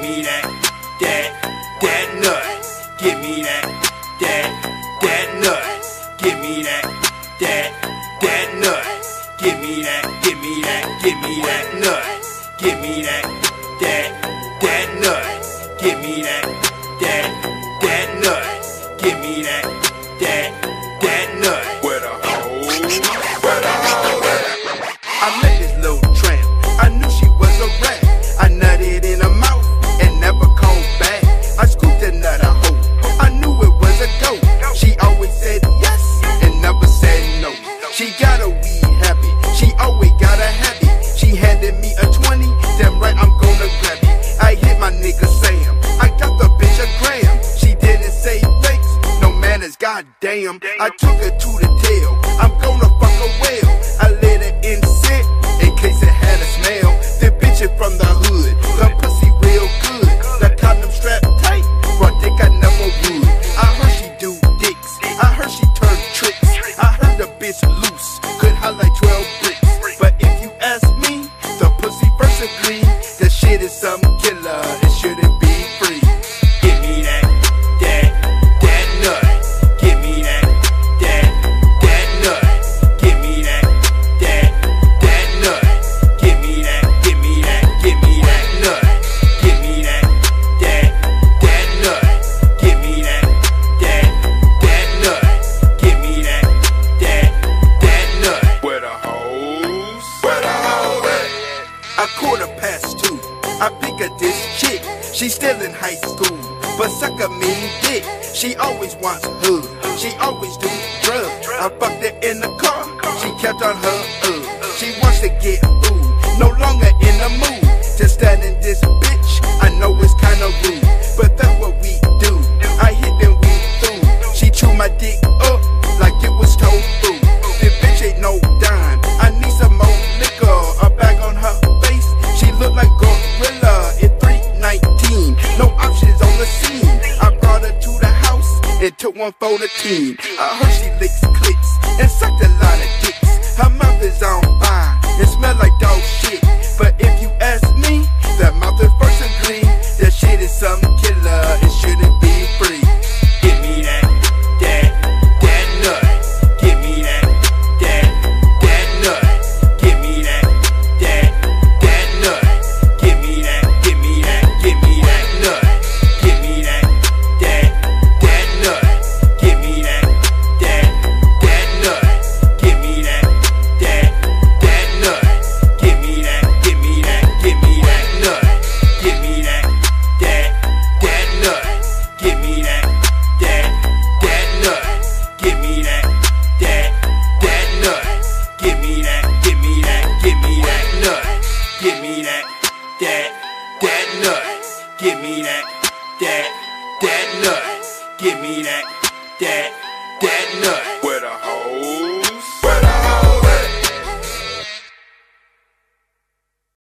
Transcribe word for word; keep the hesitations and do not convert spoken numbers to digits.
me that, that, that nut. Give me that, that, that nut. Give me that, that, that nut. Give me that, give me that, give me that nut. Give me that, that, that nut. Give me that, that, that nut. Give me that, that, that nut. Where the hoes? Where the hoes at? I met this little tramp. I knew she was a rat. I nutted in her mouth and never called back. I scooped a nut a hoe. I knew it was a go. She always said yes and never said no. She got a weed habit. She always got a habit. She handed me a twenty. Damn right, I'm gonna grab it. I hit my nigga Sam. I got the bitch a gram. She didn't say thanks. No manners, goddamn. I took her to the tail. I'm gonna fuck her well. I let her in sit in case it had a smell. The bitch is from the hood. The pussy real good. The condom strap tight. For dick I never would. I heard she do dicks. I heard she turn tricks. I heard the bitch loose. Could highlight twelve bricks. But if you ask me, the pussy first agree. The shit is some killer. It shouldn't be free. Give me that, that, that nut. Give me that, that, that nut. Give me that, that, that nut. Give me that, give me that, give me that nut. Give me that, that, that nut. Give me that, that, that nut. Give me that, that, that nut. Where the hoes? Where the hoes at? A quarter past two. I pick up this chick. She still in high school, but suck a mean dick. She always wants hood. She always do drugs. I fucked her in the car. She kept on her uh. She wants to get food. No longer in the mood to stand in this bitch. I know it's kinda rude, but that's what we do. I hit them we through. She chew my dick up like it was tofu. This bitch ain't no dime. I need some more liquor. A bag on her face. She look like gorilla in three nineteen. No options on the scene. I brought her to the house and took one for the team. I heard she licks clicks and sucked a lot of dicks. Her mouth is on fire. It smell like dog shit. But if you ask me, that mouth is first agree. That shit is some killer. It shouldn't be free. Give me that, that, that nut. Give me that, that, that nut. Give me that, that, that nut. Give me that, give me that, give me that nut. Give me that, that, that nut. Give me that, that, that nut. Give me that, that, that nut. Give me that, give me that, give me that nut. Give me that, that, that nut. Give me that, that, that nut. Give me that, that, that nut. Give me that, give me that, give me that nut. Give me that, that, that nut. Give me that, that, that nut. Give me that, that.